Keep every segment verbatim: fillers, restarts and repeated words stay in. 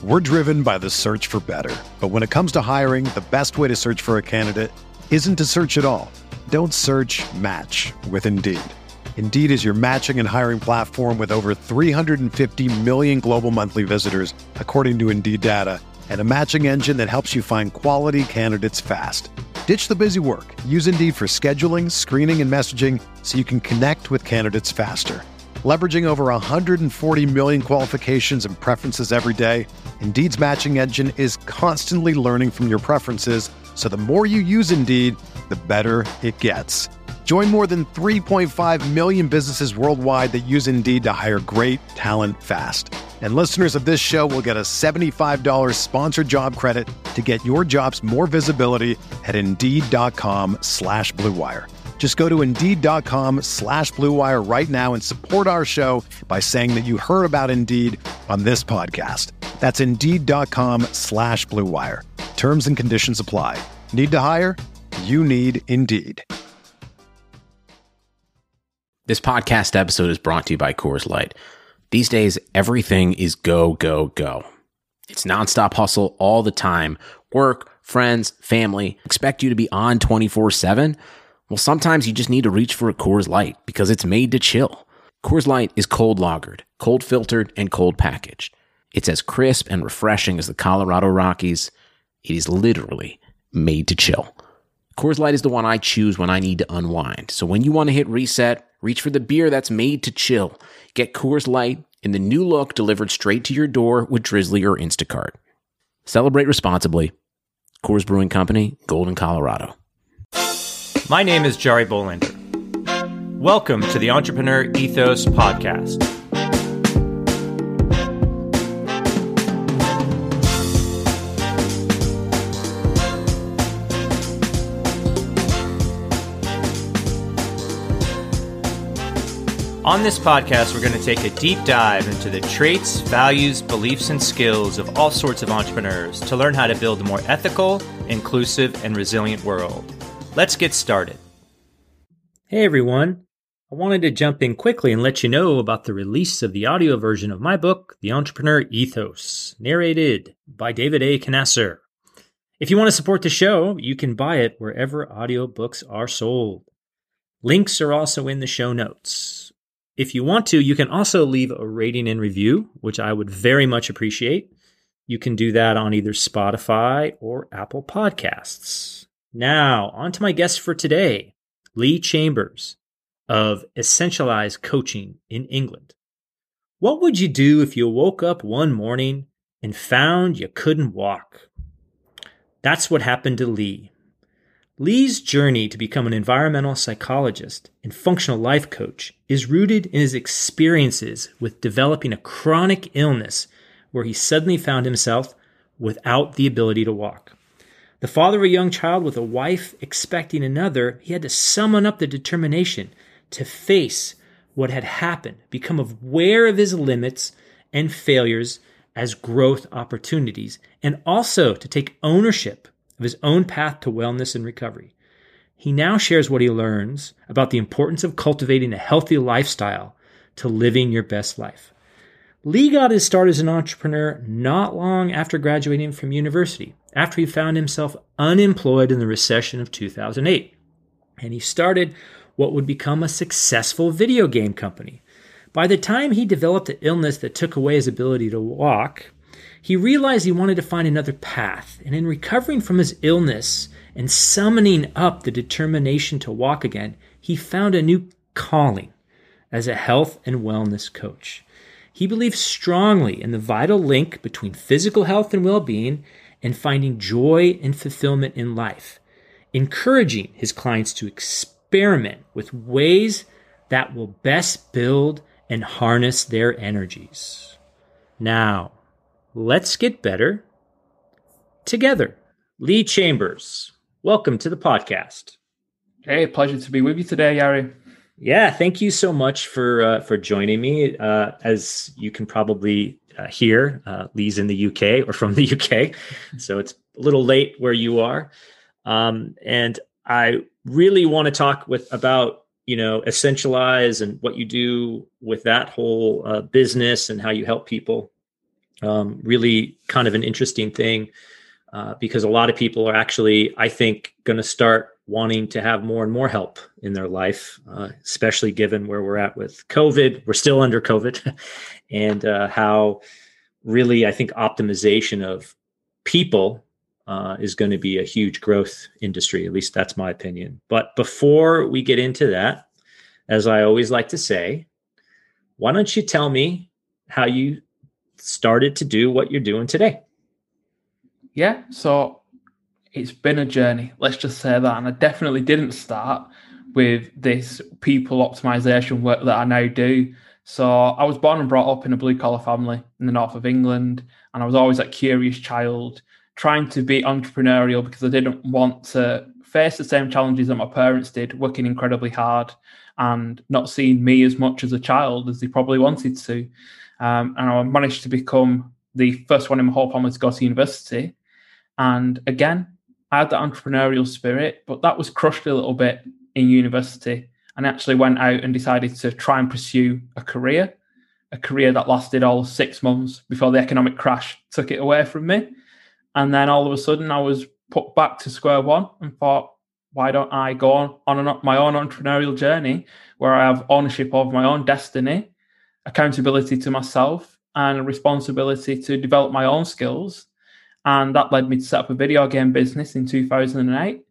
We're driven by the search for better. But when it comes to hiring, the best way to search for a candidate isn't to search at all. Don't search, match with Indeed. Indeed is your matching and hiring platform with over three hundred fifty million global monthly visitors, according to Indeed data, and a matching engine that helps you find quality candidates fast. Ditch the busy work. Use Indeed for scheduling, screening, and messaging so you can connect with candidates faster. Leveraging over one hundred forty million qualifications and preferences every day, Indeed's matching engine is constantly learning from your preferences, so the more you use Indeed, the better it gets. Join more than three point five million businesses worldwide that use Indeed to hire great talent fast. And listeners of this show will get a seventy-five dollars sponsored job credit to get your jobs more visibility at Indeed.com slash Blue Wire. Just go to Indeed.com slash Blue Wire right now and support our show by saying that you heard about Indeed on this podcast. That's Indeed.com slash Blue Wire. Terms and conditions apply. Need to hire? You need Indeed. This podcast episode is brought to you by Coors Light. These days, everything is go, go, go. It's nonstop hustle all the time. Work, friends, family expect you to be on twenty-four seven. Well, sometimes you just need to reach for a Coors Light because it's made to chill. Coors Light is cold lagered, cold filtered, and cold packaged. It's as crisp and refreshing as the Colorado Rockies. It is literally made to chill. Coors Light is the one I choose when I need to unwind. So when you want to hit reset, reach for the beer that's made to chill. Get Coors Light in the new look delivered straight to your door with Drizzly or Instacart. Celebrate responsibly. Coors Brewing Company, Golden, Colorado. My name is Jari Bolander. Welcome to the Entrepreneur Ethos Podcast. On this podcast, we're going to take a deep dive into the traits, values, beliefs, and skills of all sorts of entrepreneurs to learn how to build a more ethical, inclusive, and resilient world. Let's get started. Hey everyone. I wanted to jump in quickly and let you know about the release of the audio version of my book, The Entrepreneur Ethos, narrated by David A. Knasser. If you want to support the show, you can buy it wherever audiobooks are sold. Links are also in the show notes. If you want to, you can also leave a rating and review, which I would very much appreciate. You can do that on either Spotify or Apple Podcasts. Now, on to my guest for today, Lee Chambers of Essentialize Coaching in England. What would you do if you woke up one morning and found you couldn't walk? That's what happened to Lee. Lee's journey to become an environmental psychologist and functional life coach is rooted in his experiences with developing a chronic illness where he suddenly found himself without the ability to walk. The father of a young child with a wife expecting another, he had to summon up the determination to face what had happened, become aware of his limits and failures as growth opportunities, and also to take ownership of his own path to wellness and recovery. He now shares what he learns about the importance of cultivating a healthy lifestyle to living your best life. Lee got his start as an entrepreneur not long after graduating from university, after he found himself unemployed in the recession of two thousand eight. And he started what would become a successful video game company. By the time he developed an illness that took away his ability to walk, he realized he wanted to find another path. And in recovering from his illness and summoning up the determination to walk again, he found a new calling as a health and wellness coach. He believes strongly in the vital link between physical health and well-being and finding joy and fulfillment in life, encouraging his clients to experiment with ways that will best build and harness their energies. Now, let's get better together. Lee Chambers, welcome to the podcast. Hey, pleasure to be with you today, Jari. Yeah, thank you so much for uh, for joining me. Uh, as you can probably uh, hear, uh, Lee's in the U K or from the U K, so it's a little late where you are. Um, and I really want to talk with about you know Essentialize and what you do with that whole uh, business and how you help people. Um, really kind of an interesting thing uh, because a lot of people are actually, I think, going to start wanting to have more and more help in their life, uh, especially given where we're at with COVID. We're still under COVID and uh, how really, I think, optimization of people uh, is going to be a huge growth industry. At least that's my opinion. But before we get into that, as I always like to say, why don't you tell me how you started to do what you're doing today? Yeah, so it's been a journey, let's just say that. And I definitely didn't start with this people optimization work that I now do. So I was born and brought up in a blue collar family in the north of England. And I was always a curious child, trying to be entrepreneurial because I didn't want to face the same challenges that my parents did, working incredibly hard and not seeing me as much as a child as they probably wanted to. Um, and I managed to become the first one in my whole family to go to university. And again, I had that entrepreneurial spirit, but that was crushed a little bit in university. And actually went out and decided to try and pursue a career, a career that lasted all six months before the economic crash took it away from me. And then all of a sudden I was put back to square one and thought, why don't I go on, on an, my own entrepreneurial journey where I have ownership of my own destiny, accountability to myself, and a responsibility to develop my own skills. And that led me to set up a video game business in two thousand eight.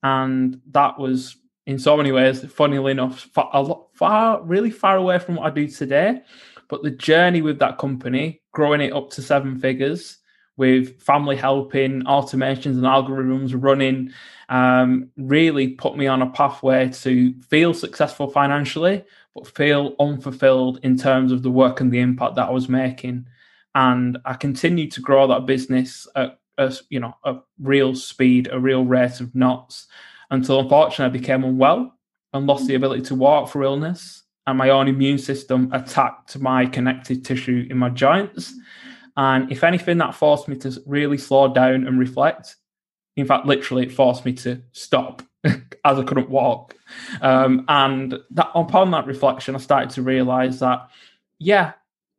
And that was, in so many ways, funnily enough, far, a lot, far, really far away from what I do today. But the journey with that company, growing it up to seven figures, with family helping, automations and algorithms running, um, really put me on a pathway to feel successful financially, but feel unfulfilled in terms of the work and the impact that I was making. And I continued to grow that business at a, you know, a real speed, a real rate of knots, until unfortunately I became unwell and lost the ability to walk for illness. And my own immune system attacked my connective tissue in my joints. And if anything, that forced me to really slow down and reflect. In fact, literally, it forced me to stop as I couldn't walk. Um, and that, upon that reflection, I started to realize that, yeah,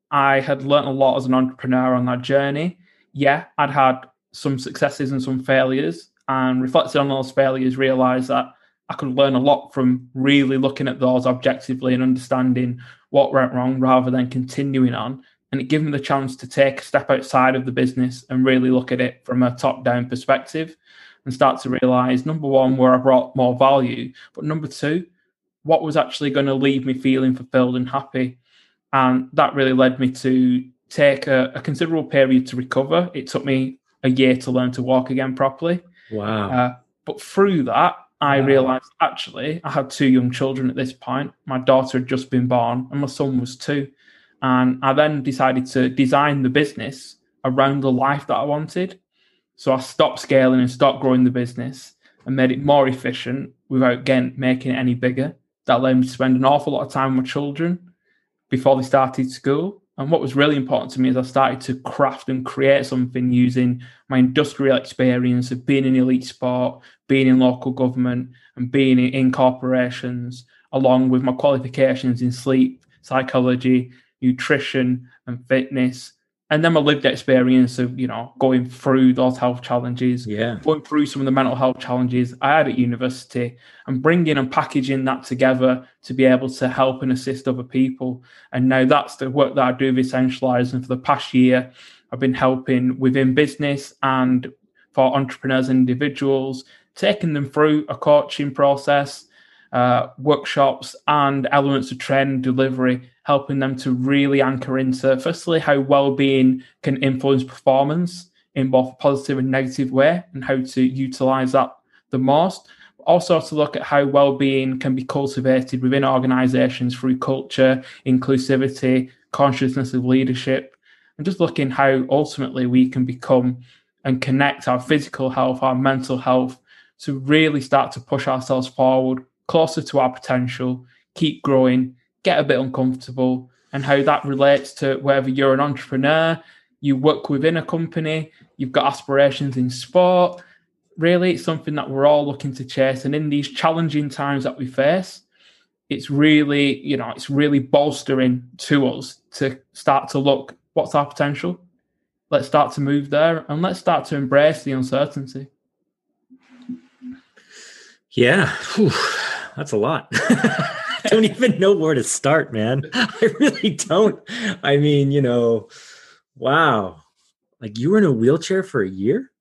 I had learned a lot as an entrepreneur on that journey. Yeah, I'd had some successes and some failures, and reflecting on those failures, realized that I could learn a lot from really looking at those objectively and understanding what went wrong rather than continuing on. And it gave me the chance to take a step outside of the business and really look at it from a top-down perspective and start to realize, number one, where I brought more value, but number two, what was actually going to leave me feeling fulfilled and happy. And that really led me to take a, a considerable period to recover. It took me a year to learn to walk again properly. Wow. Uh, but through that, I wow. realized actually I had two young children at this point. My daughter had just been born and my son was two. And I then decided to design the business around the life that I wanted. So I stopped scaling and stopped growing the business and made it more efficient without, again, making it any bigger. That allowed me to spend an awful lot of time with my children before they started school. And what was really important to me is I started to craft and create something using my industrial experience of being in elite sport, being in local government, and being in corporations, along with my qualifications in sleep, psychology, nutrition and fitness, and then my lived experience of, you know, going through those health challenges, yeah, going through some of the mental health challenges I had at university, and bringing and packaging that together to be able to help and assist other people. And now that's the work that I do with Essentialize. And for the past year, I've been helping within business and for entrepreneurs and individuals, taking them through a coaching process, uh, workshops and elements of training delivery, helping them to really anchor into, firstly, how well-being can influence performance in both a positive and negative way and how to utilize that the most. Also to look at how well-being can be cultivated within organizations through culture, inclusivity, consciousness of leadership, and just looking how ultimately we can become and connect our physical health, our mental health, to really start to push ourselves forward, closer to our potential, keep growing, get a bit uncomfortable, and how that relates to whether you're an entrepreneur, you work within a company, you've got aspirations in sport. Really, it's something that we're all looking to chase. And in these challenging times that we face, it's really, you know, it's really bolstering to us to start to look, what's our potential? let's start to move there and let's start to embrace the uncertainty. Yeah, Whew. That's a lot. I don't even know where to start, man. I really don't. I mean, you know, wow. Like you were in a wheelchair for a year?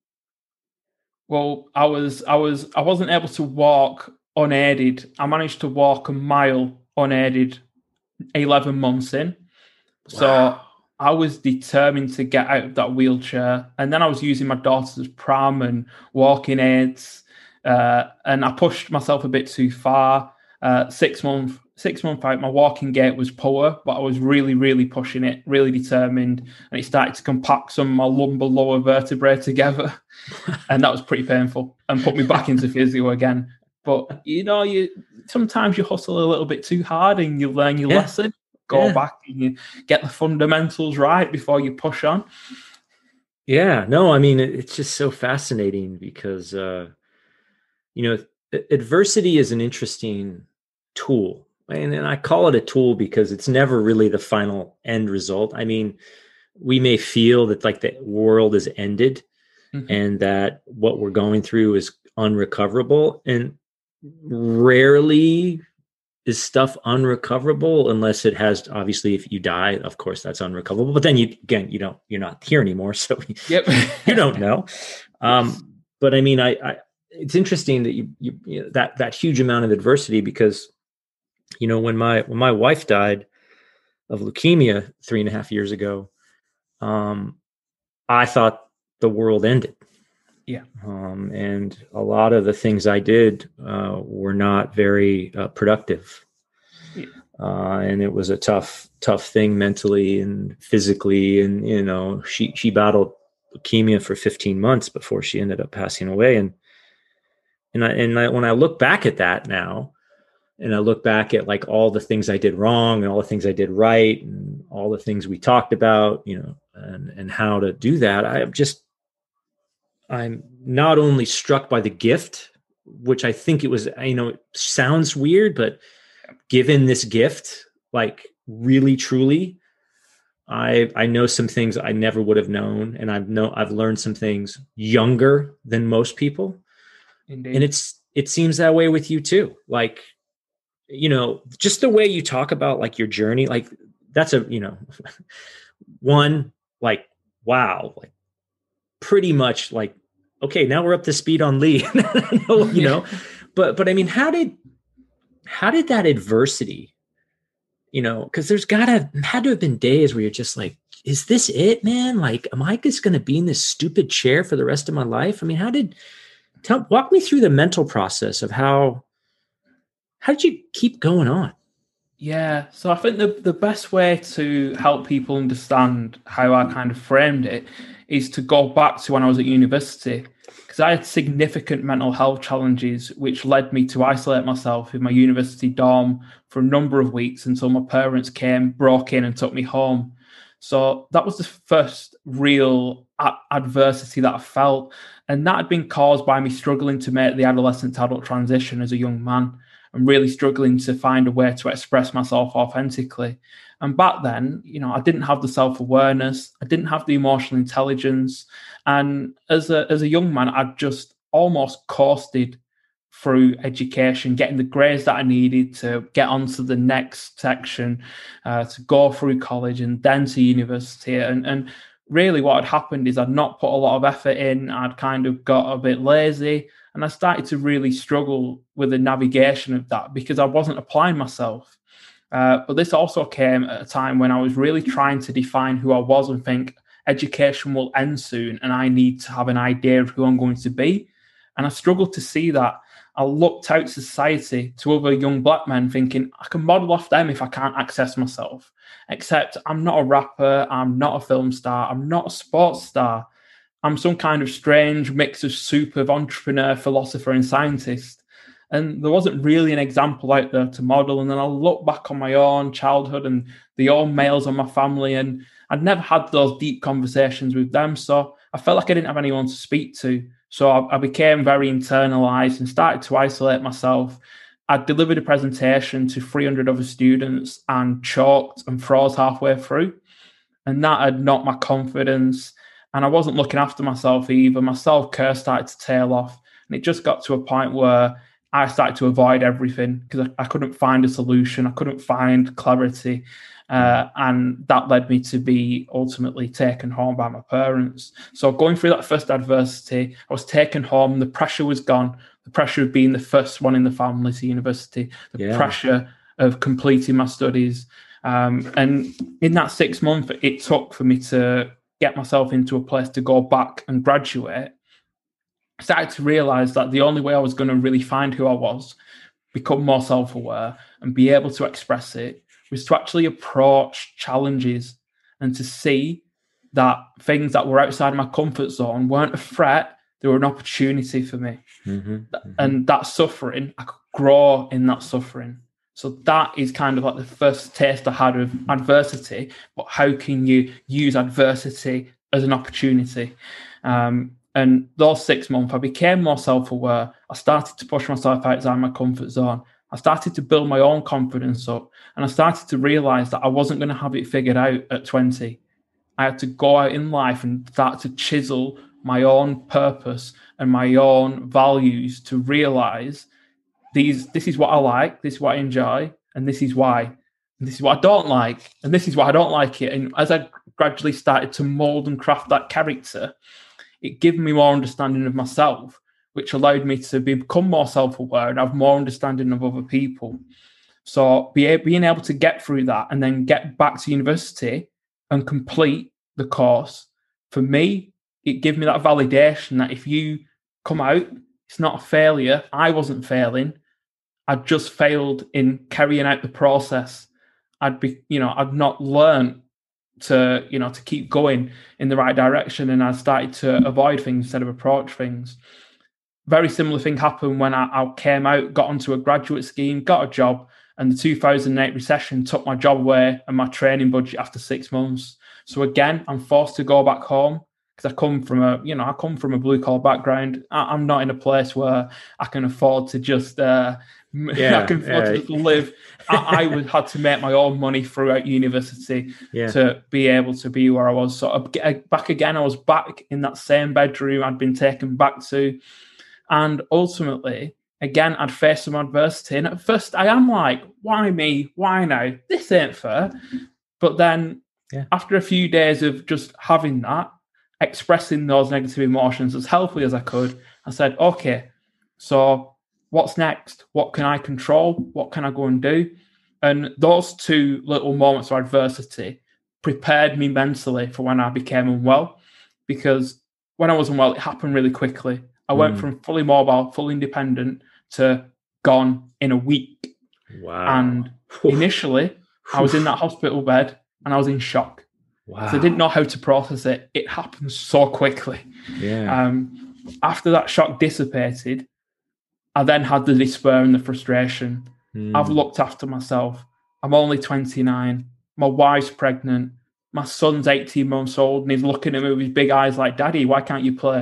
Well, I was, I was, I wasn't able to walk unaided. I managed to walk a mile unaided eleven months in. So Wow. I was determined to get out of that wheelchair. And then I was using my daughter's pram and walking aids. Uh, and I pushed myself a bit too far. Uh, six month, six month out, my walking gait was poor, but I was really, really pushing it, really determined. And it started to compact some of my lumbar lower vertebrae together. And that was pretty painful and put me back into physio again. But, you know, you sometimes you hustle a little bit too hard and you learn your Yeah. lesson. Go Yeah. back and you get the fundamentals right before you push on. Yeah, no, I mean, it, it's just so fascinating because, uh, you know, adversity is an interesting tool. And, and I call it a tool because it's never really the final end result. I mean, we may feel that like the world is ended mm-hmm. and that what we're going through is unrecoverable. And rarely is stuff unrecoverable unless it has, obviously, if you die, of course, that's unrecoverable. But then you, again, you don't, you're not here anymore. So yep. you don't know. Um, but I mean, I, I, it's interesting that you, you, you know, that, that huge amount of adversity, because, you know, when my, when my wife died of leukemia three and a half years ago, um, I thought the world ended. Yeah. Um, and a lot of the things I did uh, were not very uh, productive. Yeah. Uh, and it was a tough, tough thing mentally and physically. And, you know, she, she battled leukemia for fifteen months before she ended up passing away. And, and I, and I, when I look back at that now, and I look back at like all the things I did wrong and all the things I did right and all the things we talked about, you know, and, and how to do that, I just, I'm not only struck by the gift, which I think it was, you know, it sounds weird, but given this gift, like really, truly, I I know some things I never would have known. And I've know I've learned some things younger than most people. Indeed. And it's, it seems that way with you too. Like, you know, just the way you talk about like your journey, like that's a, you know, one, like, wow, like pretty much like, okay, now we're up to speed on Lee, you know, but, but I mean, how did, how did that adversity, you know, cause there's gotta, had to have been days where you're just like, is this it, man? Like, am I just going to be in this stupid chair for the rest of my life? I mean, how did, tell, walk me through the mental process of how, how did you keep going on? Yeah, so I think the, the best way to help people understand how I kind of framed it is to go back to when I was at university, because I had significant mental health challenges, which led me to isolate myself in my university dorm for a number of weeks until my parents came, broke in and took me home. So that was the first real a- adversity that I felt. And that had been caused by me struggling to make the adolescent to adult transition as a young man. I'm really struggling to find a way to express myself authentically. And back then, you know, I didn't have the self-awareness. I didn't have the emotional intelligence. And as a, as a young man, I just almost coasted through education, getting the grades that I needed to get onto the next section, uh, to go through college and then to university. And, and really what had happened is I'd not put a lot of effort in. I'd kind of got a bit lazy. And I started to really struggle with the navigation of that because I wasn't applying myself. Uh, but this also came at a time when I was really trying to define who I was and think education will end soon and I need to have an idea of who I'm going to be. And I struggled to see that. I looked out to society, to other young black men, thinking I can model off them if I can't access myself. Except I'm not a rapper, I'm not a film star, I'm not a sports star. I'm some kind of strange mix of soup of entrepreneur, philosopher, and scientist. And there wasn't really an example out there to model. And then I look back on my own childhood and the old males on my family, and I'd never had those deep conversations with them. So I felt like I didn't have anyone to speak to. So I, I became very internalized and started to isolate myself. I delivered a presentation to three hundred other students and choked and froze halfway through. And that had knocked my confidence. And I wasn't looking after myself either. My self-care started to tail off. And it just got to a point where I started to avoid everything because I, I couldn't find a solution. I couldn't find clarity. Uh, and that led me to be ultimately taken home by my parents. So going through that first adversity, I was taken home. The pressure was gone. The pressure of being the first one in the family to university. The yeah. pressure of completing my studies. Um, and in that six months it took for me to get myself into a place to go back and graduate, I started to realize that the only way I was going to really find who I was, become more self-aware and be able to express it, was to actually approach challenges and to see that things that were outside my comfort zone weren't a threat, they were an opportunity for me. Mm-hmm, mm-hmm. And that suffering, I could grow in that suffering. So that is kind of like the first taste I had of adversity, but how can you use adversity as an opportunity? Um, and those six months, I became more self-aware. I started to push myself outside my comfort zone. I started to build my own confidence up, and I started to realize that I wasn't going to have it figured out at twenty. I had to go out in life and start to chisel my own purpose and my own values to realize these, this is what I like, this is what I enjoy, and this is why. And this is what I don't like, and this is why I don't like it. And as I gradually started to mold and craft that character, it gave me more understanding of myself, which allowed me to become more self-aware and have more understanding of other people. So be, being able to get through that and then get back to university and complete the course, for me, it gave me that validation that if you come out, it's not a failure. I wasn't failing. I just failed in carrying out the process. I'd be, you know, I'd not learned to, you know, to keep going in the right direction, and I started to avoid things instead of approach things. Very similar thing happened when I, I came out, got onto a graduate scheme, got a job, and the two thousand eight recession took my job away and my training budget after six months. So again, I'm forced to go back home because I come from a, you know, I come from a blue collar background. I, I'm not in a place where I can afford to just, uh, yeah, I can afford yeah. to just live. I, I would had to make my own money throughout university yeah. to be able to be where I was. So I, back again, I was back in that same bedroom I'd been taken back to. And ultimately, again, I'd faced some adversity. And at first, I am like, why me? Why now? This ain't fair. But then yeah. after a few days of just having that, expressing those negative emotions as healthily as I could, I said, okay, so what's next? What can I control? What can I go and do? And those two little moments of adversity prepared me mentally for when I became unwell. Because when I was unwell, it happened really quickly. I went mm. from fully mobile, fully independent to gone in a week. Wow. And initially, I was in that hospital bed and I was in shock. Wow. So I didn't know how to process it. It happened so quickly. Yeah. Um, after that shock dissipated, I then had the despair and the frustration. Mm. I've looked after myself. I'm only twenty-nine. My wife's pregnant. My son's eighteen months old and he's looking at me with his big eyes like, Daddy, why can't you play?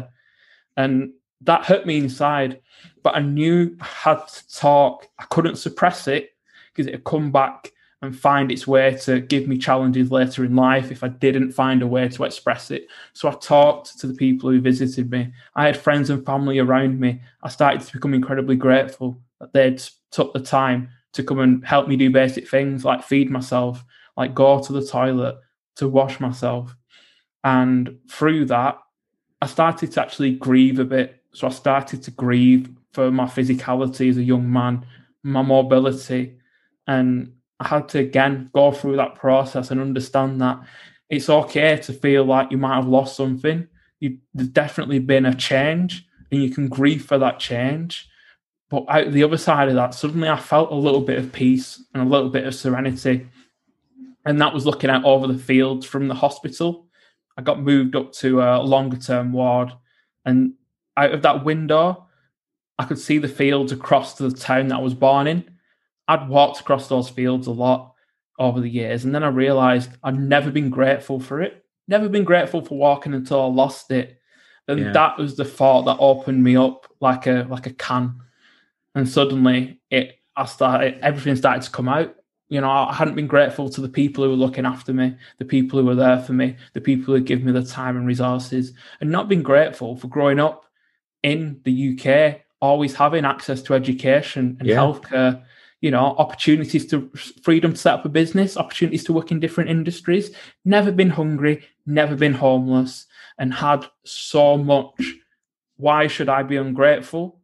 And that hurt me inside, but I knew I had to talk. I couldn't suppress it because it would come back and find its way to give me challenges later in life if I didn't find a way to express it. So I talked to the people who visited me. I had friends and family around me. I started to become incredibly grateful that they'd took the time to come and help me do basic things like feed myself, like go to the toilet, to wash myself. And through that, I started to actually grieve a bit. So I started to grieve for my physicality as a young man, my mobility. And I had to, again, go through that process and understand that it's okay to feel like you might have lost something. You, there's definitely been a change and you can grieve for that change. But out the other side of that, suddenly I felt a little bit of peace and a little bit of serenity. And that was looking out over the fields from the hospital. I got moved up to a longer term ward, and out of that window, I could see the fields across to the town that I was born in. I'd walked across those fields a lot over the years, and then I realised I'd never been grateful for it. Never been grateful for walking until I lost it. And yeah. that was the thought that opened me up like a like a can. And suddenly it I started everything started to come out. you know, I hadn't been grateful to the people who were looking after me, the people who were there for me, the people who give me the time and resources, and not been grateful for growing up in the U K, always having access to education and yeah. healthcare, you know, opportunities to freedom to set up a business, opportunities to work in different industries, never been hungry, never been homeless, and had so much. Why should I be ungrateful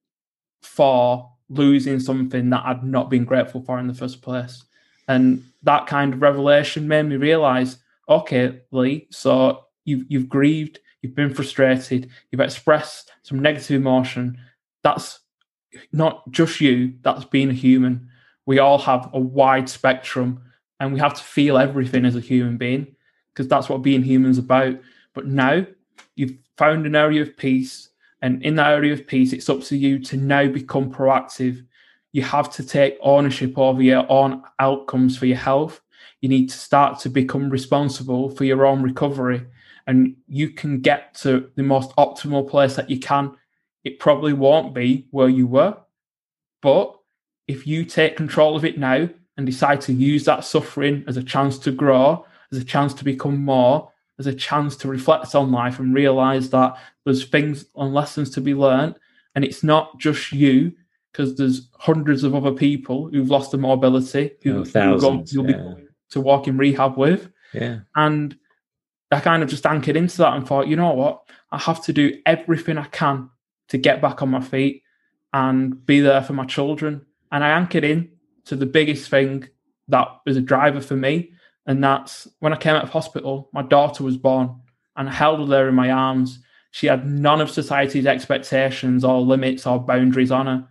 for losing something that I'd not been grateful for in the first place? And that kind of revelation made me realize, okay, Lee, so you've, you've grieved, you've been frustrated, you've expressed some negative emotion. That's not just you, that's being a human. We all have a wide spectrum, and we have to feel everything as a human being, because that's what being human is about. But now you've found an area of peace, and in that area of peace, it's up to you to now become proactive. You have to take ownership over your own outcomes for your health. You need to start to become responsible for your own recovery, and you can get to the most optimal place that you can. It probably won't be where you were, but if you take control of it now and decide to use that suffering as a chance to grow, as a chance to become more, as a chance to reflect on life and realize that there's things and lessons to be learned, and it's not just you, because there's hundreds of other people who've lost their mobility, who, oh, thousands, who you'll yeah. be going to walk in rehab with. Yeah. And I kind of just anchored into that and thought, you know what? I have to do everything I can to get back on my feet and be there for my children. And I anchored in to the biggest thing that was a driver for me. And that's when I came out of hospital, my daughter was born, and I held her there in my arms. She had none of society's expectations or limits or boundaries on her.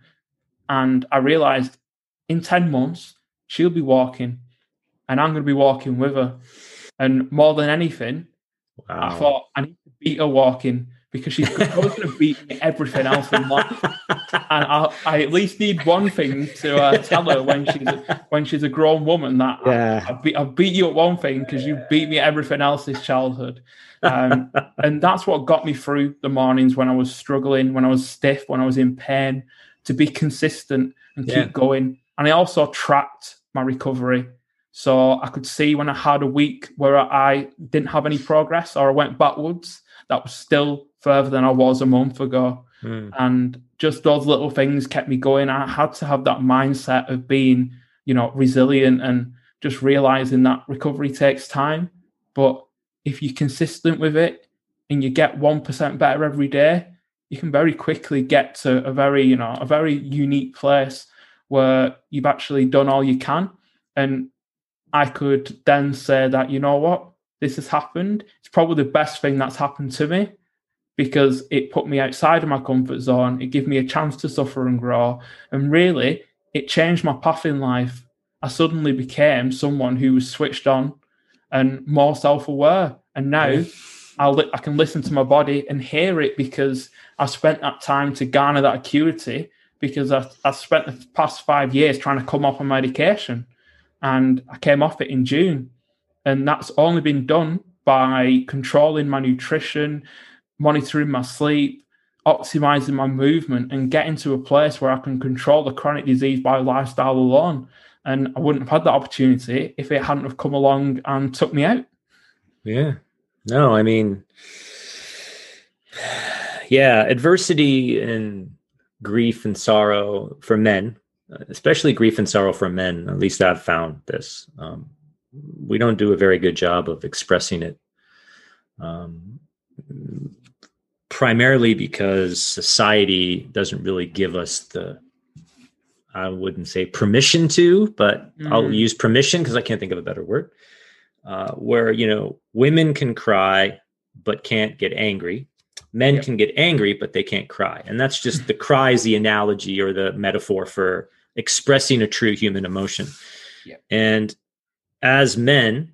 And I realized in ten months, she'll be walking, and I'm going to be walking with her. And more than anything, wow. I thought I need to beat her walking, because she's going to beat me everything else in life. And I, I at least need one thing to uh, tell her when she's when she's a grown woman, that yeah. I, I, beat, I beat you at one thing because you beat me at everything else this childhood. Um, and that's what got me through the mornings when I was struggling, when I was stiff, when I was in pain, to be consistent and keep yeah. going. And I also tracked my recovery. So I could see when I had a week where I didn't have any progress or I went backwards, that was still further than I was a month ago. Mm. And just those little things kept me going. I had to have that mindset of being, you know, resilient, and just realizing that recovery takes time. But if you're consistent with it and you get one percent better every day, you can very quickly get to a very, you know, a very unique place where you've actually done all you can. And I could then say that, you know what, this has happened. It's probably the best thing that's happened to me, because it put me outside of my comfort zone. It gave me a chance to suffer and grow. And really, it changed my path in life. I suddenly became someone who was switched on and more self-aware. And now I'll li- I can listen to my body and hear it, because I spent that time to garner that acuity, because I, I spent the past five years trying to come off of medication. And I came off it in June. And that's only been done by controlling my nutrition, monitoring my sleep, optimizing my movement, and getting to a place where I can control the chronic disease by lifestyle alone. And I wouldn't have had that opportunity if it hadn't have come along and took me out. Yeah. No, I mean, yeah, adversity and grief and sorrow for men, especially grief and sorrow for men, at least I've found this. Um, we don't do a very good job of expressing it. Um, primarily because society doesn't really give us the, I wouldn't say permission to, but mm. I'll use permission because I can't think of a better word, uh, where, you know, women can cry, but can't get angry. Men yep. can get angry, but they can't cry. And that's just the cry is the analogy or the metaphor for expressing a true human emotion. Yep. And as men,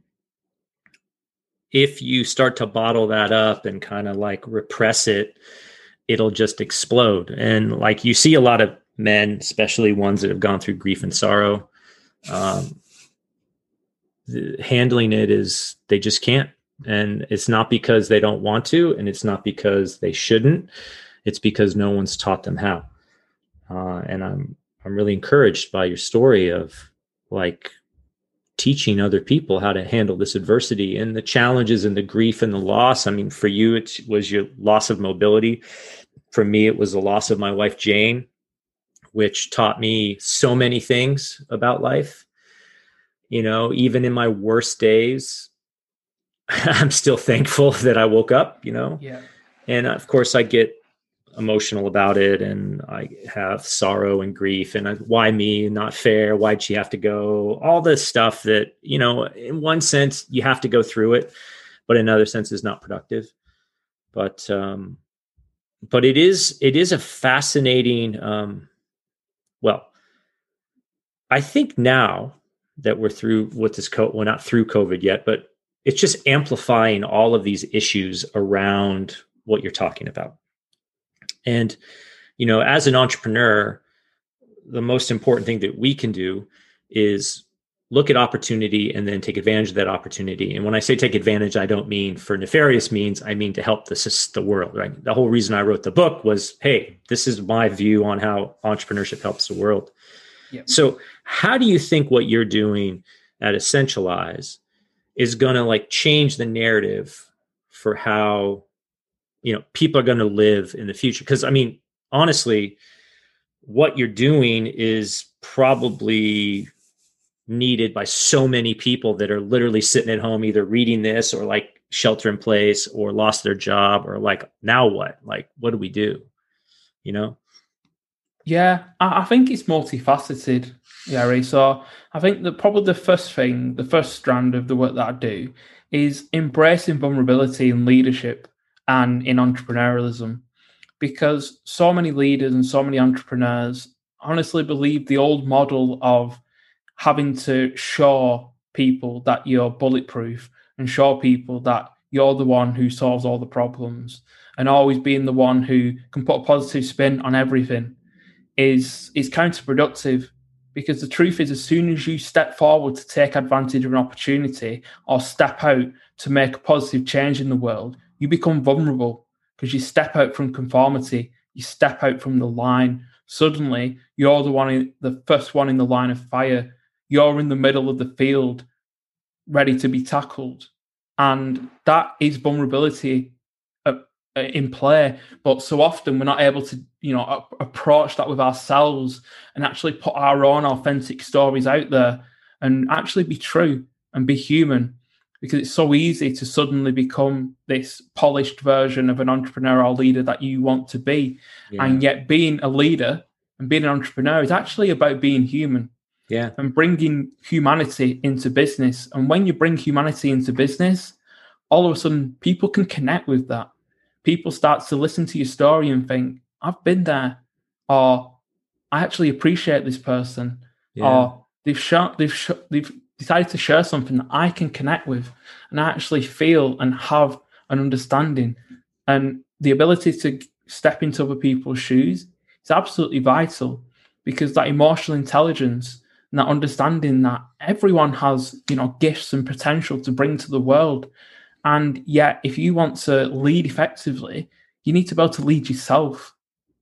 if you start to bottle that up and kind of like repress it, it'll just explode. And like you see a lot of men, especially ones that have gone through grief and sorrow, um, the, handling it is they just can't. And it's not because they don't want to, and it's not because they shouldn't. It's because no one's taught them how. Uh, and I'm I'm really encouraged by your story of like teaching other people how to handle this adversity and the challenges and the grief and the loss. I mean, for you, it was your loss of mobility. For me, it was the loss of my wife, Jane, which taught me so many things about life. You know, even in my worst days, I'm still thankful that I woke up, you know? Yeah. And of course I get emotional about it, and I have sorrow and grief and I, why me, not fair. Why'd she have to go? All this stuff that, you know, in one sense you have to go through it, but in another sense is not productive. But, um, but it is, it is a fascinating, um, well, I think now that we're through what this, co- well, not through COVID yet, but it's just amplifying all of these issues around what you're talking about. And, you know, as an entrepreneur, the most important thing that we can do is look at opportunity and then take advantage of that opportunity. And when I say take advantage, I don't mean for nefarious means. I mean to help the, the world, right? The whole reason I wrote the book was, hey, this is my view on how entrepreneurship helps the world. Yep. So how do you think what you're doing at Essentialize is going to like change the narrative for how, you know, people are going to live in the future? Because I mean, honestly, what you're doing is probably needed by so many people that are literally sitting at home, either reading this or like shelter in place or lost their job or like, now what? Like, what do we do? You know? Yeah, I, I think it's multifaceted, Yari. So I think that probably the first thing, the first strand of the work that I do is embracing vulnerability in leadership and in entrepreneurialism, because so many leaders and so many entrepreneurs honestly believe the old model of having to show people that you're bulletproof and show people that you're the one who solves all the problems and always being the one who can put a positive spin on everything is, is counterproductive. Because the truth is, as soon as you step forward to take advantage of an opportunity or step out to make a positive change in the world, you become vulnerable because you step out from conformity, you step out from the line. Suddenly, you're the one, in, the first one in the line of fire. You're in the middle of the field, ready to be tackled. And that is vulnerability in play. But so often we're not able to, you know, a- approach that with ourselves and actually put our own authentic stories out there and actually be true and be human, because it's so easy to suddenly become this polished version of an entrepreneur or leader that you want to be. Yeah. And yet being a leader and being an entrepreneur is actually about being human. Yeah. And bringing humanity into business. And when you bring humanity into business, all of a sudden people can connect with that. People start to listen to your story and think, I've been there, or I actually appreciate this person, yeah. or they've sh- they've sh- they've decided to share something that I can connect with, and I actually feel and have an understanding. And the ability to step into other people's shoes is absolutely vital, because that emotional intelligence and that understanding that everyone has, you know, gifts and potential to bring to the world. And yet, if you want to lead effectively, you need to be able to lead yourself.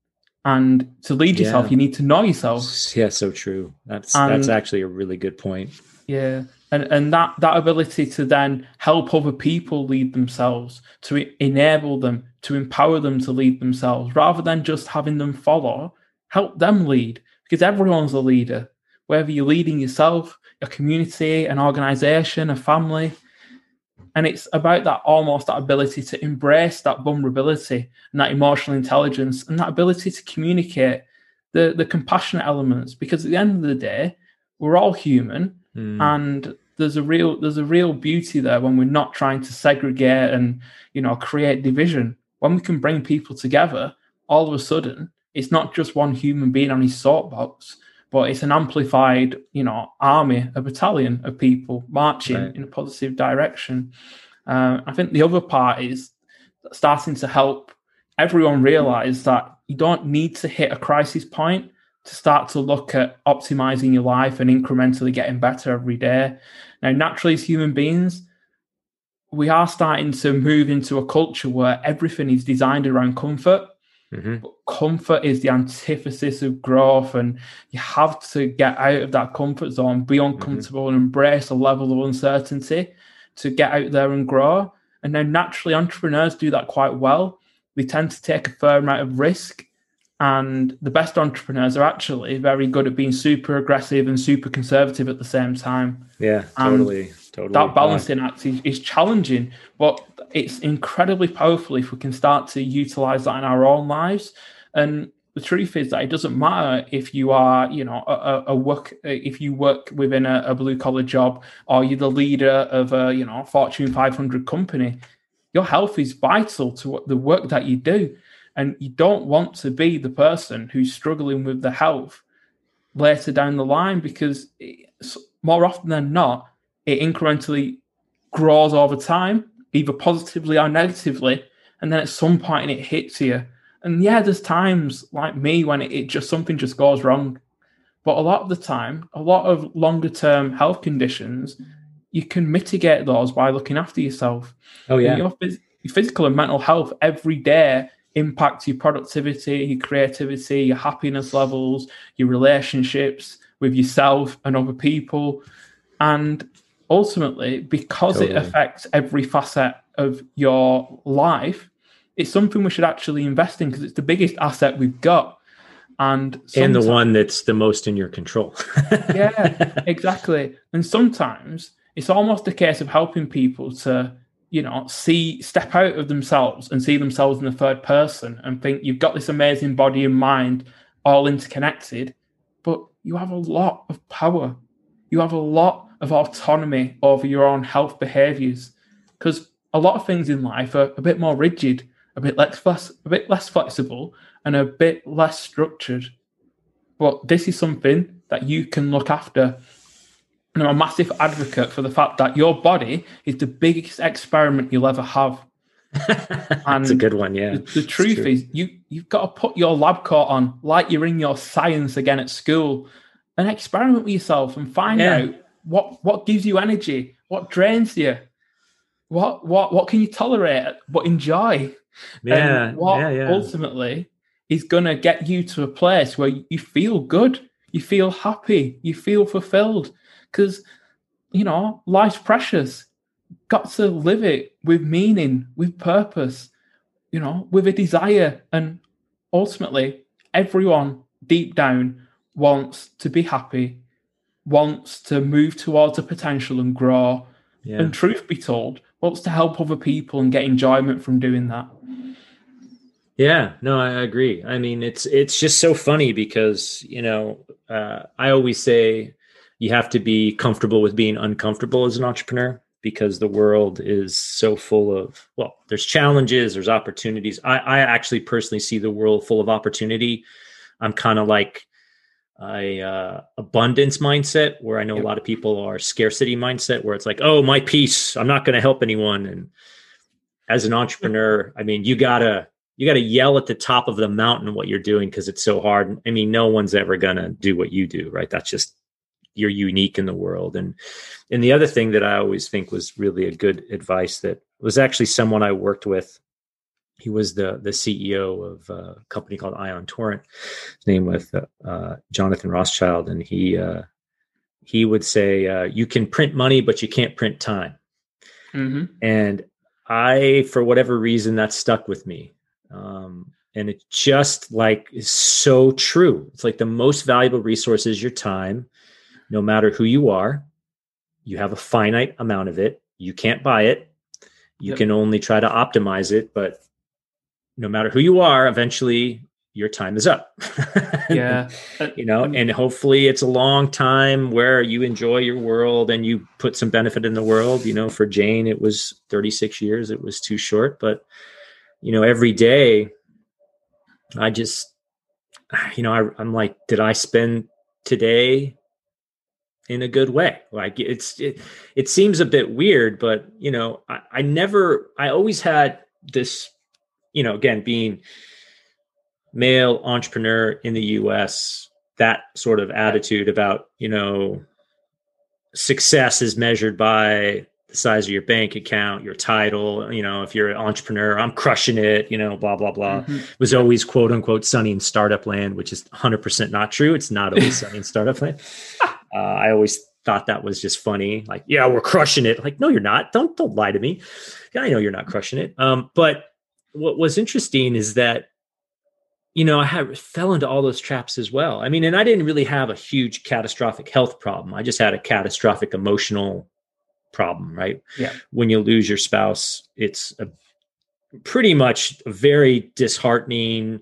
And to lead yeah. yourself, you need to know yourself. Yeah, so true. That's and, that's actually a really good point. Yeah. And and that, that ability to then help other people lead themselves, to enable them, to empower them to lead themselves, rather than just having them follow, help them lead, because everyone's a leader. Whether you're leading yourself, a community, an organization, a family. And it's about that almost that ability to embrace that vulnerability and that emotional intelligence and that ability to communicate the, the compassionate elements. Because at the end of the day, we're all human, mm. and there's a real there's a real beauty there when we're not trying to segregate and, you know, create division. When we can bring people together, all of a sudden, it's not just one human being on his soapbox, but it's an amplified, you know, army, a battalion of people marching right. in a positive direction. Uh, I think the other part is starting to help everyone realize that you don't need to hit a crisis point to start to look at optimizing your life and incrementally getting better every day. Now, naturally, as human beings, we are starting to move into a culture where everything is designed around comfort. Mm-hmm. But comfort is the antithesis of growth, and you have to get out of that comfort zone, be uncomfortable, mm-hmm. and embrace a level of uncertainty to get out there and grow. And now naturally entrepreneurs do that quite well. They tend to take a fair amount of risk, and the best entrepreneurs are actually very good at being super aggressive and super conservative at the same time. Yeah, totally. And totally. That balancing act is, is challenging, but it's incredibly powerful if we can start to utilize that in our own lives. And the truth is that it doesn't matter if you are, you know, a, a work, if you work within a, a blue collar job, or you're the leader of a, you know, Fortune five hundred company. Your health is vital to the work that you do. And you don't want to be the person who's struggling with the health later down the line, because it's, more often than not, it incrementally grows over time, either positively or negatively. And then at some point it hits you. And yeah, there's times like me when it, it just, something just goes wrong. But a lot of the time, a lot of longer term health conditions, you can mitigate those by looking after yourself. Oh yeah. Your, your physical and mental health every day impacts your productivity, your creativity, your happiness levels, your relationships with yourself and other people. And ultimately, because totally. It affects every facet of your life, it's something we should actually invest in, because it's the biggest asset we've got. And and the one that's the most in your control. Yeah, exactly. And sometimes it's almost a case of helping people to, you know, see, step out of themselves and see themselves in the third person and think you've got this amazing body and mind all interconnected, but you have a lot of power. You have a lot of autonomy over your own health behaviors, because a lot of things in life are a bit more rigid, a bit less, less a bit less flexible, and a bit less structured. But this is something that you can look after. And I'm a massive advocate for the fact that your body is the biggest experiment you'll ever have. That's a good one, yeah. The, the truth is, you, you've got to put your lab coat on like you're in your science again at school, and experiment with yourself and find yeah. out what, what gives you energy, what drains you, what what what can you tolerate but enjoy. Yeah, and what yeah, yeah. ultimately is going to get you to a place where you feel good, you feel happy, you feel fulfilled. Because, you know, life's precious. Got to live it with meaning, with purpose, you know, with a desire. And ultimately, everyone deep down wants to be happy, wants to move towards a potential and grow. Yeah. And truth be told, wants to help other people and get enjoyment from doing that. Yeah, no, I agree. I mean, it's it's just so funny because, you know, uh, I always say, you have to be comfortable with being uncomfortable as an entrepreneur, because the world is so full of, well, there's challenges, there's opportunities. I, I actually personally see the world full of opportunity. I'm kind of like a uh, abundance mindset, where I know yep. a lot of people are scarcity mindset, where it's like, oh, my piece, I'm not going to help anyone. And as an entrepreneur, I mean, you gotta, you gotta yell at the top of the mountain what you're doing, because it's so hard. I mean, no one's ever going to do what you do, right? That's just, you're unique in the world. And and the other thing that I always think was really a good advice, that was actually someone I worked with. He was the the C E O of a company called Ion Torrent. His name was uh, Jonathan Rothschild, and he uh, he would say, uh, "You can print money, but you can't print time." Mm-hmm. And I, for whatever reason, that stuck with me. Um, and it just like is so true. It's like the most valuable resource is your time. No matter who you are, you have a finite amount of it. You can't buy it. You yep. can only try to optimize it. But no matter who you are, eventually your time is up. Yeah. You know, and hopefully it's a long time where you enjoy your world and you put some benefit in the world. You know, for Jane, it was thirty-six years. It was too short. But, you know, every day I just, you know, I, I'm like, did I spend today in a good way? Like it's, it, it seems a bit weird, but you know, I, I never, I always had this, you know, again, being male entrepreneur in the U S, that sort of attitude about, you know, success is measured by the size of your bank account, your title, you know, if you're an entrepreneur, I'm crushing it, you know, blah, blah, blah. Mm-hmm. It was always quote unquote sunny in startup land, which is one hundred percent not true. It's not always sunny in startup land. Uh, I always thought that was just funny. Like, yeah, we're crushing it. Like, no, you're not. Don't, don't lie to me. I know you're not crushing it. Um, but what was interesting is that, you know, I had, fell into all those traps as well. I mean, and I didn't really have a huge catastrophic health problem. I just had a catastrophic emotional problem, right? Yeah. When you lose your spouse, it's a pretty much a very disheartening.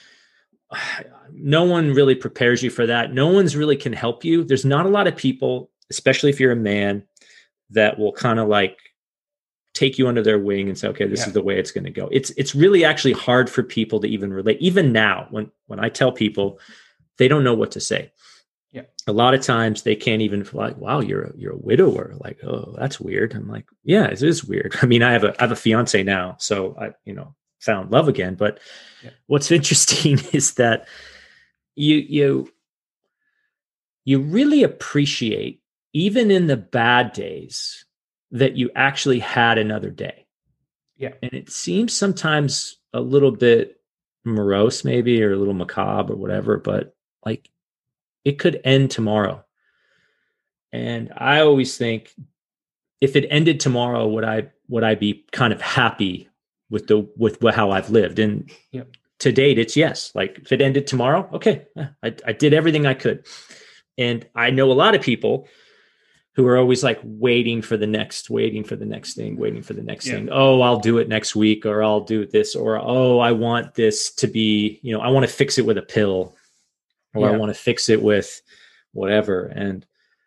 No one really prepares you for that. No one's really can help you. There's not a lot of people, especially if you're a man, that will kind of like take you under their wing and say, okay, this yeah. is the way it's going to go. It's, it's really actually hard for people to even relate. Even now, when, when I tell people, they don't know what to say. Yeah. A lot of times they can't even like, wow, you're a, you're a widower. Like, oh, that's weird. I'm like, yeah, it is weird. I mean, I have a, I have a fiance now, so I, you know, found love again. But yeah. What's interesting is that you, you, you really appreciate, even in the bad days, that you actually had another day. Yeah. And it seems sometimes a little bit morose maybe, or a little macabre or whatever, but like, it could end tomorrow. And I always think, if it ended tomorrow, would I would I be kind of happy with the with how I've lived? And yep. To date, it's yes. Like, if it ended tomorrow, okay, I, I did everything I could. And I know a lot of people who are always like waiting for the next, waiting for the next thing, waiting for the next yeah. thing. Oh, I'll do it next week, or I'll do this, or oh, I want this to be, you know, I want to fix it with a pill. Or yeah. I want to fix it with whatever. And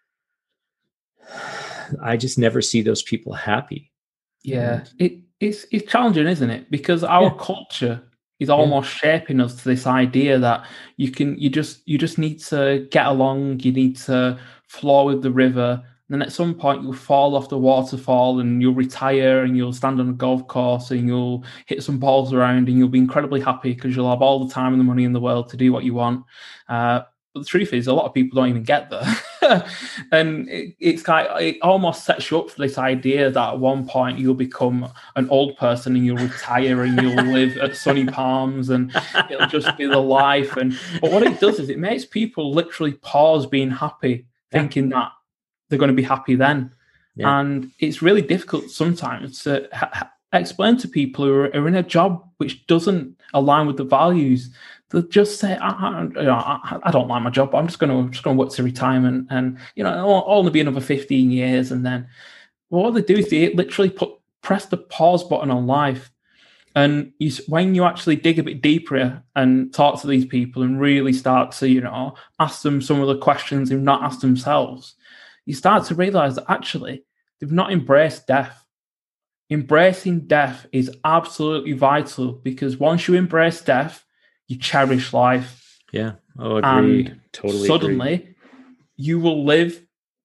I just never see those people happy. Yeah. And it, it's, it's challenging, isn't it? Because our yeah. culture is almost yeah. shaping us to this idea that you can, you just, you just need to get along. You need to flow with the river. And then at some point you'll fall off the waterfall and you'll retire and you'll stand on a golf course and you'll hit some balls around and you'll be incredibly happy because you'll have all the time and the money in the world to do what you want. Uh, but the truth is, a lot of people don't even get there. And it, it's kind of, it almost sets you up for this idea that at one point you'll become an old person and you'll retire and you'll live at Sunny Palms and it'll just be the life. And but what it does is it makes people literally pause being happy, thinking yeah. that they're going to be happy then. Yeah. And it's really difficult sometimes to ha- ha- explain to people who are, are in a job which doesn't align with the values. They'll just say, I, I, you know, I, I don't like my job, but I'm just going to just going to work to retirement. And, you know, it'll only be another fifteen years. And then well, what they do is they literally put press the pause button on life. And you, when you actually dig a bit deeper and talk to these people and really start to, you know, ask them some of the questions they've not asked themselves, you start to realize that actually they've not embraced death. Embracing death is absolutely vital, because once you embrace death, you cherish life. Yeah. Oh, agreed. And totally. Suddenly, agreed. You will live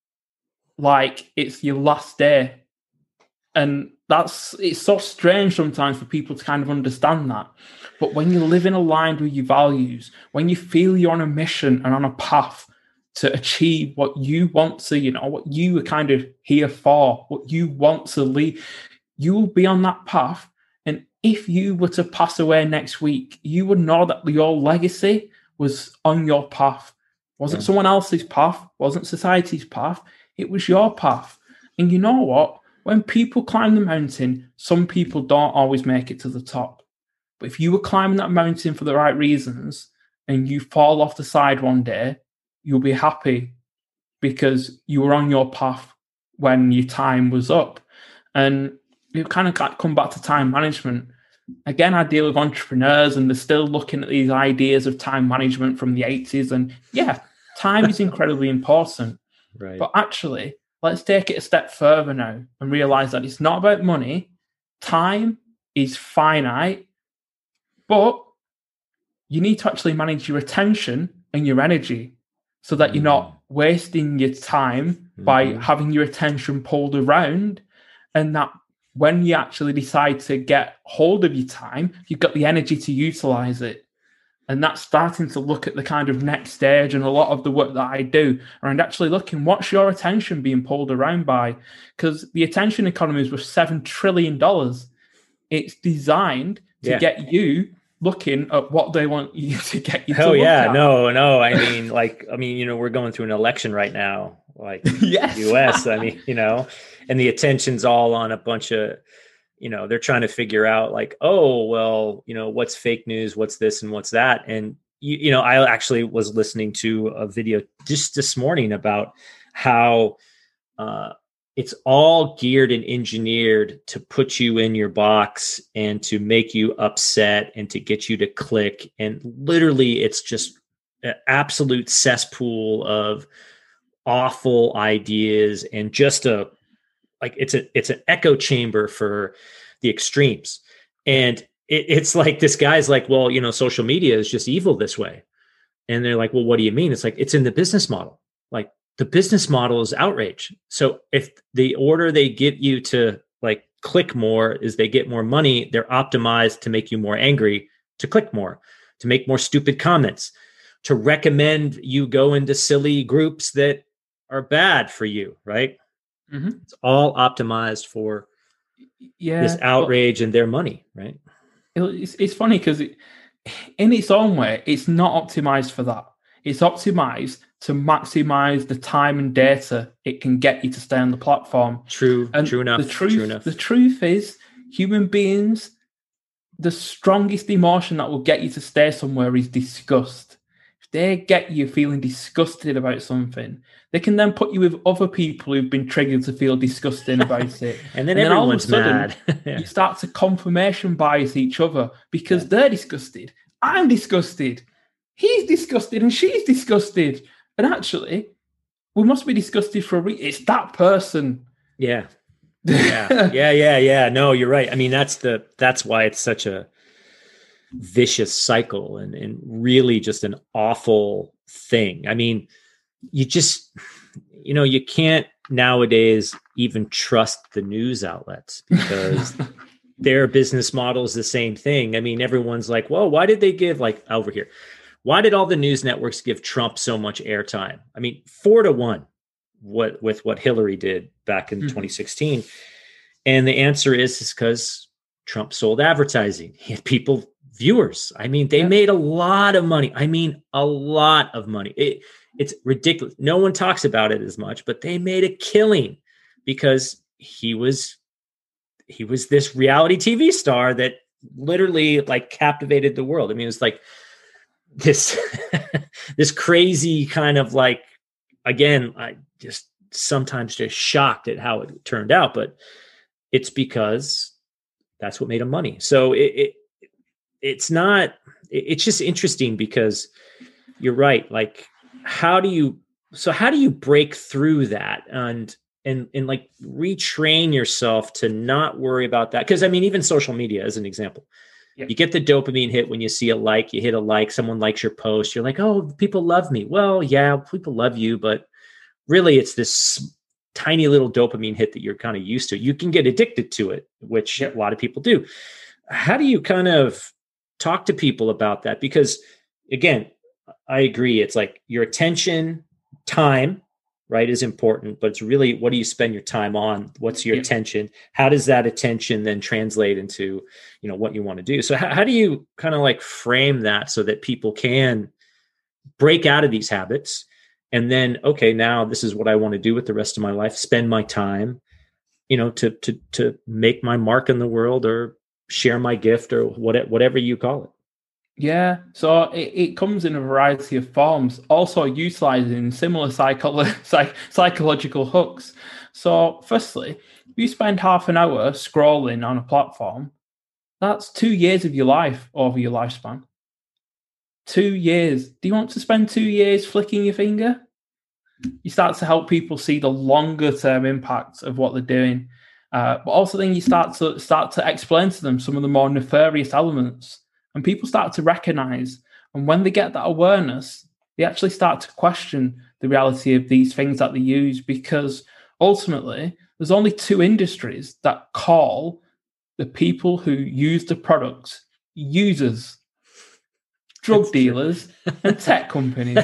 like it's your last day. And that's, it's so strange sometimes for people to kind of understand that. But when you're living aligned with your values, when you feel you're on a mission and on a path to achieve what you want to, you know, what you are kind of here for, what you want to lead, you will be on that path. And if you were to pass away next week, you would know that your legacy was on your path. Wasn't yeah. someone else's path, wasn't society's path, it was your path. And you know what? When people climb the mountain, some people don't always make it to the top. But if you were climbing that mountain for the right reasons and you fall off the side one day, you'll be happy because you were on your path when your time was up. And we've kind of come back to time management. Again, I deal with entrepreneurs and they're still looking at these ideas of time management from the eighties. And yeah, time is incredibly important. Right. But actually, let's take it a step further now and realize that it's not about money. Time is finite, but you need to actually manage your attention and your energy so that you're not wasting your time mm-hmm. by having your attention pulled around, and that when you actually decide to get hold of your time, you've got the energy to utilize it. And that's starting to look at the kind of next stage, and a lot of the work that I do around actually looking, what's your attention being pulled around by? Because the attention economy is worth seven trillion dollars. It's designed to yeah. get you looking at what they want you to get you oh, to yeah. look at. No, no. I mean, like, I mean, you know, we're going through an election right now, like yes. U S. I mean, you know, and the attention's all on a bunch of, you know, they're trying to figure out like, oh, well, you know, what's fake news, what's this and what's that. And, you, you know, I actually was listening to a video just this morning about how uh, it's all geared and engineered to put you in your box and to make you upset and to get you to click. And literally it's just an absolute cesspool of awful ideas and just a, like it's a it's an echo chamber for the extremes. And it, it's like this guy's like, well, you know, social media is just evil this way. And they're like, well, what do you mean? It's like, it's in the business model. Like the business model is outrage. So if the order they get you to like click more is they get more money, they're optimized to make you more angry, to click more, to make more stupid comments, to recommend you go into silly groups that are bad for you, right? Mm-hmm. It's all optimized for yeah, this outrage and their money, right? It's, it's funny because it, in its own way, it's not optimized for that. It's optimized to maximize the time and data it can get you to stay on the platform. True, and true enough. The truth, true enough. The truth is, human beings, the strongest emotion that will get you to stay somewhere is disgust. If they get you feeling disgusted about something, they can then put you with other people who've been triggered to feel disgusting about it. and then and everyone's then all of a sudden, mad. yeah. You start to confirmation bias each other because yeah. they're disgusted. I'm disgusted. He's disgusted and she's disgusted. And actually, we must be disgusted for a reason. It's that person. Yeah. Yeah. yeah. Yeah. Yeah. No, you're right. I mean, that's the, that's why it's such a vicious cycle and, and really just an awful thing. I mean, you just, you know, you can't nowadays even trust the news outlets because their business model is the same thing. I mean, everyone's like, well, why did they give like over here? Why did all the news networks give Trump so much airtime? I mean, four to one what with what Hillary did back in mm-hmm. twenty sixteen. And the answer is, is because Trump sold advertising. He had people, viewers. I mean, they yeah. made a lot of money. I mean, a lot of money. It, it's ridiculous. No one talks about it as much, but they made a killing because he was he was this reality T V star that literally like captivated the world. I mean, it was like this this crazy kind of like, again, I just sometimes just shocked at how it turned out, but it's because that's what made him money. So it, it it's not, it's just interesting because you're right. Like, how do you, so how do you break through that and, and, and like retrain yourself to not worry about that? Cause I mean, even social media as an example, yep. you get the dopamine hit when you see a like, you hit a like, someone likes your post. You're like, oh, people love me. Well, yeah, people love you, but really it's this tiny little dopamine hit that you're kind of used to. You can get addicted to it, which yep. a lot of people do. How do you kind of talk to people about that? Because again, I agree. It's like your attention, time, right, is important, but it's really, what do you spend your time on? What's your yeah. attention? How does that attention then translate into, you know, what you want to do? So how, how do you kind of like frame that so that people can break out of these habits and then, okay, now this is what I want to do with the rest of my life, spend my time, you know, to, to, to make my mark in the world or share my gift or what, whatever you call it. Yeah, so it, it comes in a variety of forms, also utilizing similar psycholo- psych- psychological hooks. So firstly, if you spend half an hour scrolling on a platform, that's two years of your life over your lifespan. Two years. Do you want to spend two years flicking your finger? You start to help people see the longer term impacts of what they're doing. Uh, but also then you start to start to explain to them some of the more nefarious elements. And people start to recognize, and when they get that awareness, they actually start to question the reality of these things that they use, because ultimately there's only two industries that call the people who use the products users. drug That's dealers, and tech companies.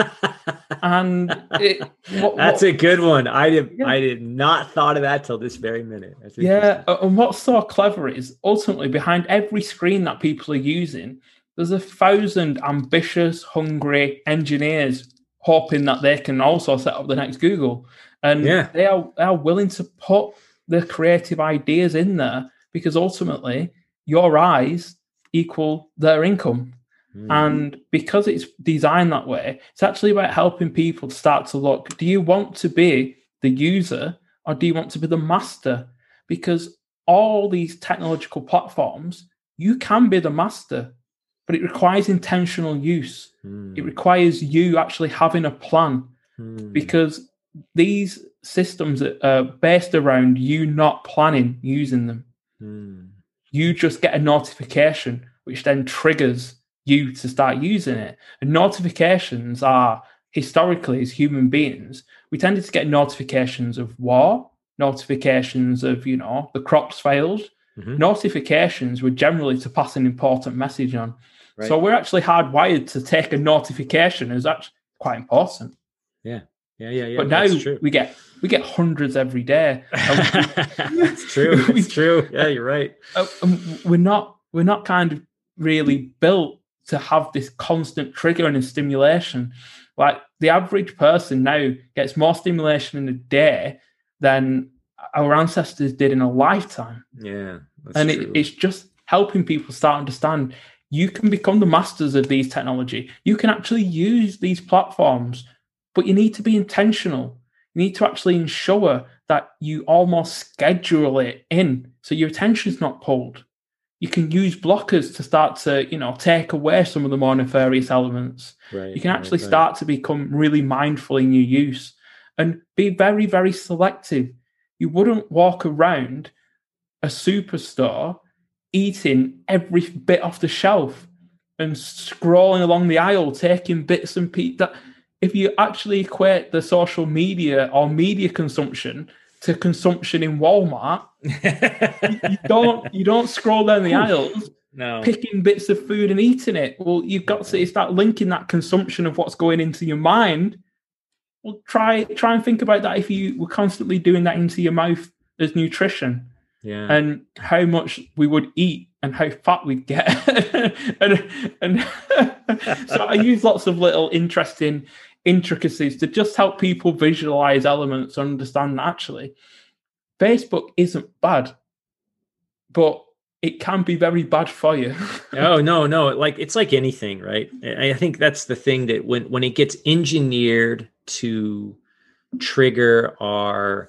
And it, what, that's what, a good one. I did yeah. I did not thought of that till this very minute. That's yeah, and what's so clever is ultimately behind every screen that people are using, there's a thousand ambitious, hungry engineers hoping that they can also set up the next Google. And yeah. they are, they are willing to put the creative ideas in there because ultimately your eyes equal their income. Mm. And because it's designed that way, it's actually about helping people to start to look, do you want to be the user or do you want to be the master? Because all these technological platforms, you can be the master, but it requires intentional use. Mm. It requires you actually having a plan mm. because these systems are based around you not planning using them. Mm. You just get a notification, which then triggers you to start using it. And notifications are, historically, as human beings, we tended to get notifications of war, notifications of, you know, the crops failed. Mm-hmm. Notifications were generally to pass an important message on. Right. So we're actually hardwired to take a notification as actually quite important. Yeah. Yeah, yeah, yeah. But now we get we get hundreds every day. It's true. It's true. Yeah, you're right. We're not we're not kind of really built to have this constant triggering and stimulation. Like the average person now gets more stimulation in a day than our ancestors did in a lifetime. Yeah, that's and true. It, it's just helping people start to understand you can become the masters of these technology. You can actually use these platforms. But you need to be intentional. You need to actually ensure that you almost schedule it in so your attention's not pulled. You can use blockers to start to, you know, take away some of the more nefarious elements. Right, you can actually right, right. start to become really mindful in your use and be very, very selective. You wouldn't walk around a superstore eating every bit off the shelf and scrolling along the aisle, taking bits and pieces. That if you actually equate the social media or media consumption to consumption in Walmart, you, you don't you don't scroll down the aisles, no. picking bits of food and eating it. Well, you've got to start linking that consumption of what's going into your mind. Well, try try and think about that if you were constantly doing that into your mouth as nutrition. Yeah. And how much we would eat and how fat we'd get. and and so I use lots of little interesting intricacies to just help people visualize elements and understand that actually Facebook isn't bad, but it can be very bad for you. Oh, no, no. Like it's like anything, right? I think that's the thing that when, when it gets engineered to trigger our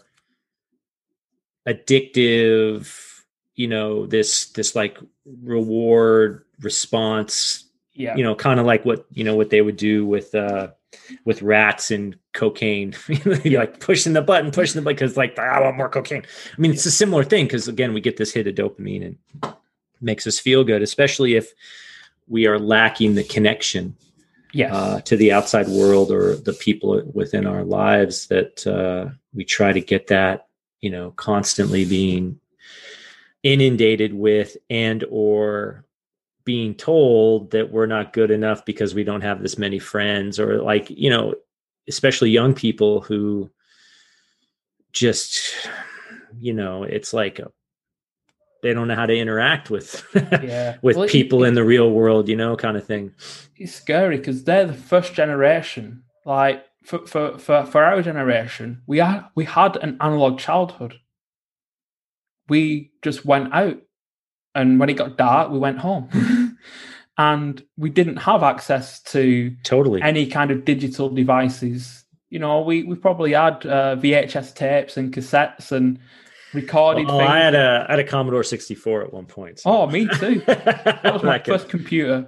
addictive, you know, this, this like reward response, yeah, you know, kind of like what, you know, what they would do with, uh, with rats and cocaine. You're like pushing the button, pushing the button because like, I want more cocaine. I mean, it's a similar thing because again, we get this hit of dopamine and it makes us feel good, especially if we are lacking the connection yes. uh, to the outside world or the people within our lives that uh, we try to get that, you know, constantly being inundated with and or being told that we're not good enough because we don't have this many friends or like, you know, especially young people who just, you know, it's like a, they don't know how to interact with, yeah. with well, people it, in the real world, you know, kind of thing. It's scary because they're the first generation. Like for, for, for, for our generation, we had, we had an analog childhood. We just went out. And when it got dark, we went home. And we didn't have access to totally any kind of digital devices. You know, we, we probably had uh, V H S tapes and cassettes and recorded oh, things. I had a I had a Commodore sixty-four at one point. So. Oh, me too. That was my first computer.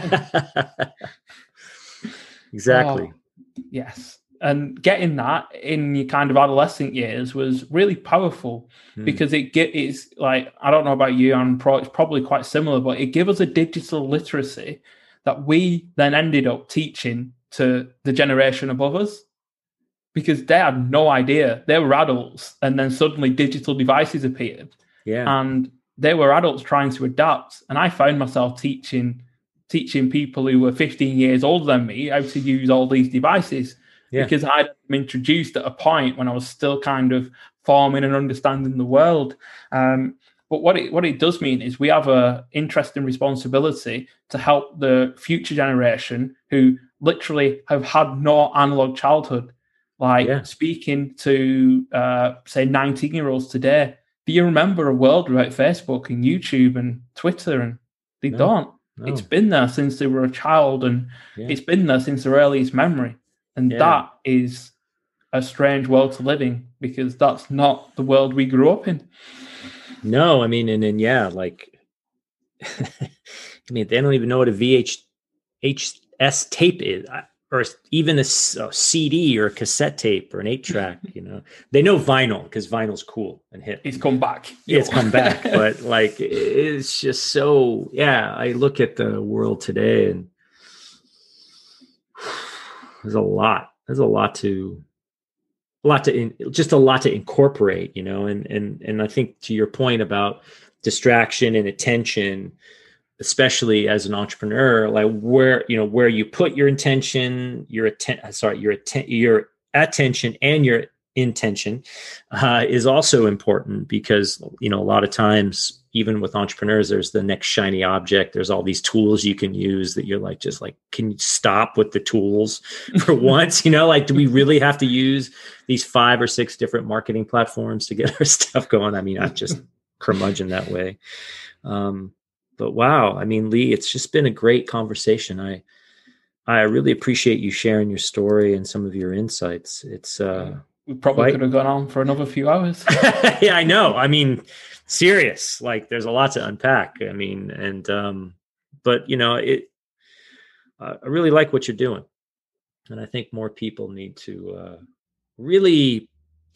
Exactly. Oh, yes. And getting that in your kind of adolescent years was really powerful mm. because it get it's like, I don't know about you, and pro, it's probably quite similar, but it gave us a digital literacy that we then ended up teaching to the generation above us because they had no idea. They were adults and then suddenly digital devices appeared. Yeah. And they were adults trying to adapt. And I found myself teaching teaching people who were fifteen years older than me how to use all these devices Yeah. because I had them introduced at a point when I was still kind of forming and understanding the world. Um, but what it what it does mean is we have a interesting responsibility to help the future generation who literally have had no analog childhood. Like Yeah. speaking to, uh, say, nineteen-year-olds today, do you remember a world without Facebook and YouTube and Twitter? And they No. don't. No. It's been there since they were a child, and Yeah. it's been there since their earliest memory. And Yeah. that is a strange world to live in because that's not the world we grew up in. No, I mean, and then, yeah, like, I mean, they don't even know what a V H S tape is, or even a, s- a C D or a cassette tape or an eight track, you know, they know vinyl because vinyl's cool and hip. It's come back. It's come back, but like, it's just so, yeah, I look at the world today and there's a lot, there's a lot to, a lot to, in, just a lot to incorporate, you know, and, and, and I think to your point about distraction and attention, especially as an entrepreneur, like where, you know, where you put your intention, your atten- sorry, your atten- your attention and your intention uh, is also important because, you know, a lot of times, even with entrepreneurs, there's the next shiny object. There's all these tools you can use that you're like, just like, can you stop with the tools for once? You know, like, do we really have to use these five or six different marketing platforms to get our stuff going? I mean, I'm just curmudgeon that way. Um, but wow, I mean, Lee, it's just been a great conversation. I, I really appreciate you sharing your story and some of your insights. It's, uh, we probably quite... could have gone on for another few hours. Yeah, I know. I mean, serious, like there's a lot to unpack. I mean, and, um, but you know, it, uh, I really like what you're doing. And I think more people need to, uh, really,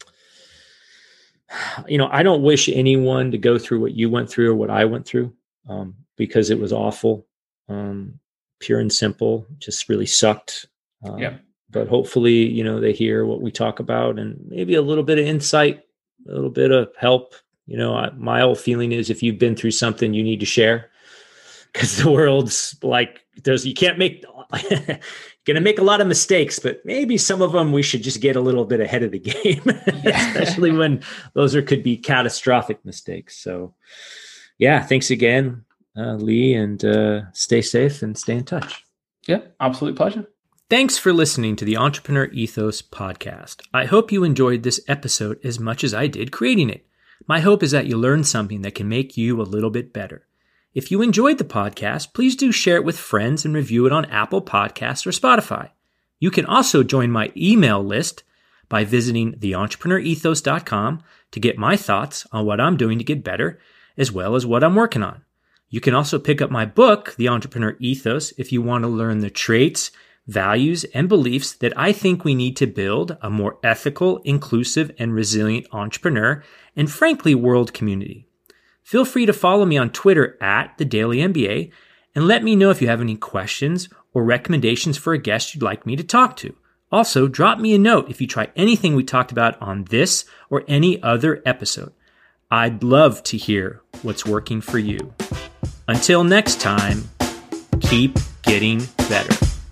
you know, I don't wish anyone to go through what you went through or what I went through, um, because it was awful, um, pure and simple, just really sucked. Um, yeah. But hopefully, you know, they hear what we talk about and maybe a little bit of insight, a little bit of help. You know, I, my whole feeling is if you've been through something, you need to share because the world's like, there's, you can't make, going to make a lot of mistakes, but maybe some of them we should just get a little bit ahead of the game, yeah. Especially when those are, could be catastrophic mistakes. So yeah, thanks again, uh, Lee, and uh, stay safe and stay in touch. Yeah, absolute pleasure. Thanks for listening to the Entrepreneur Ethos podcast. I hope you enjoyed this episode as much as I did creating it. My hope is that you learned something that can make you a little bit better. If you enjoyed the podcast, please do share it with friends and review it on Apple Podcasts or Spotify. You can also join my email list by visiting the entrepreneur ethos dot com to get my thoughts on what I'm doing to get better, as well as what I'm working on. You can also pick up my book, The Entrepreneur Ethos, if you want to learn the traits, values, and beliefs that I think we need to build a more ethical, inclusive, and resilient entrepreneur and, frankly, world community. Feel free to follow me on Twitter at The Daily M B A and let me know if you have any questions or recommendations for a guest you'd like me to talk to. Also, drop me a note if you try anything we talked about on this or any other episode. I'd love to hear what's working for you. Until next time, keep getting better.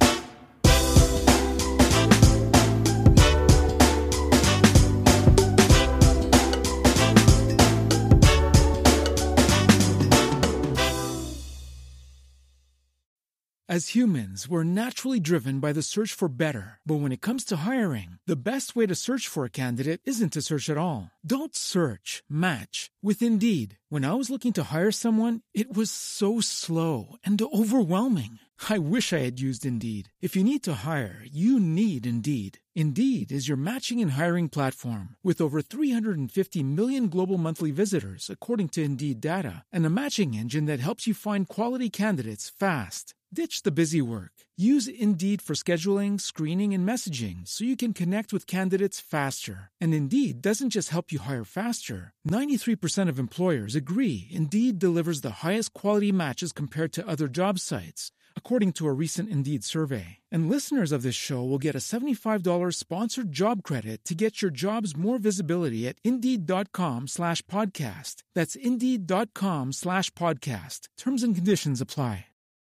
As humans, we're naturally driven by the search for better. But when it comes to hiring, the best way to search for a candidate isn't to search at all. Don't search, match with Indeed. When I was looking to hire someone, it was so slow and overwhelming. I wish I had used Indeed. If you need to hire, you need Indeed. Indeed is your matching and hiring platform with over three hundred fifty million global monthly visitors, according to Indeed data, and a matching engine that helps you find quality candidates fast. Ditch the busy work. Use Indeed for scheduling, screening, and messaging so you can connect with candidates faster. And Indeed doesn't just help you hire faster. ninety-three percent of employers agree Indeed delivers the highest quality matches compared to other job sites, according to a recent Indeed survey. And listeners of this show will get a seventy-five dollars sponsored job credit to get your jobs more visibility at Indeed.com slash podcast. That's Indeed.com slash podcast. Terms and conditions apply.